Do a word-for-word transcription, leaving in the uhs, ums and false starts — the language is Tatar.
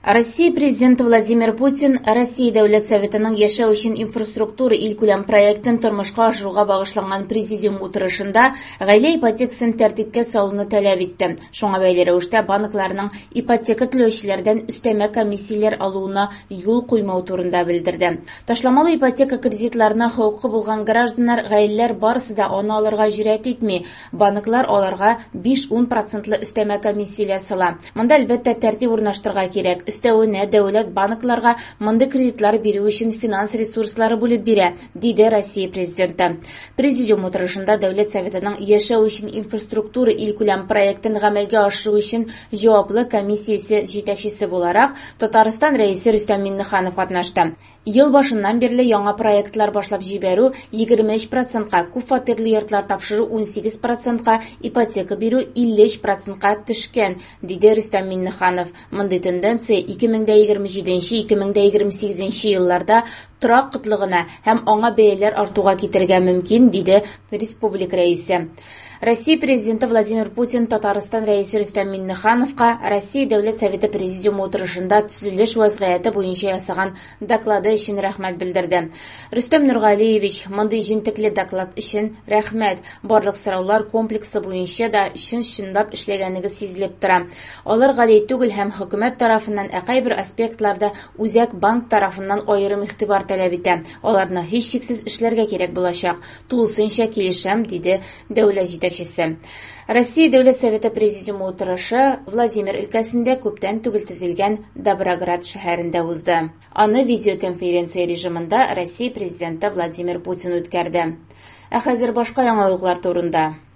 Россия президенты Владимир Путин Россия Дәүләт Советының яшәү өчен инфраструктура илкүләм проектын тормышка ашыруга багышланган президиум утырышында гаилә ипотекасын тәртипкә салуны таләп итте. Шуңа бәйле рәвештә банкларның ипотека түләүчеләрдән өстәмә комиссияләр алуына юл куймау турында белдерде. Ташламалы ипотека кредитларына хокукы булган гражданнар, гаиләләр барысы да аны алырга җөрьәт итми. Банклар аларга биш-ун процентлы өстәмә комиссияләр сала. Монда әлбәттә тәртип урнаштырырга кирәк. Өстәвенә дәүләт банкларга мондай кредитлар бирү өчен финанс ресурслары бүлеп бирә, диде Россия президенты. Президиум утырышында Дәүләт Советының яшәү өчен инфраструктура илкүләм проектын гамәлгә ашыру өчен җаваплы комиссиясе җитәкчесе буларак Татарстан рәисе Рөстәм Миңнеханов катнашты. Ел башыннан бирле яңа проектлар башлап җибәрү егерме өч процентка, күп фатирлы йортлар тапшыру ун сигез процентка, ипотека бирү илле өч процентка төшкән, диде Рөстәм Миңнеханов. Мондый тенденция ике мең егерме җиденче - ике мең егерме сигезенче елларда торак кытлыгына һәм аңа бәяләр артуга китергә мөмкин, диде республика рәисе. Россия президенты Владимир Путин Татарстан рәисе Рөстәм Миңнехановка Россия Дәүләт Советы президиумы утырышында төзелеш вазгыяте буенча ясаган доклады өчен рәхмәт белдерде. Рөстәм Нургалиевич, мондый җентекле доклад өчен рәхмәт. Барлык сораулар комплексы буенча да чын-чынлап эшләгәнегез сизелеп тора. Алар гади түгел һәм хөкүмәт тарафыннан, ә кайбер аспектларда үзәк банк тарафыннан аерым игътибар таләп итә. Аларны һичшиксез эшләргә кирәк булачак. Тулысынча килешәм, диде дәүләт җитәкчесе. Россия Дәүләт Советы президиумы утырышы Владимир өлкәсендә күптән түгел төзелгән Доброград шәһәрендә узды. Аны видеоконференция режимында Россия президенты Владимир Путин үткәрде. Ә хәзер башка яңалыклар турында.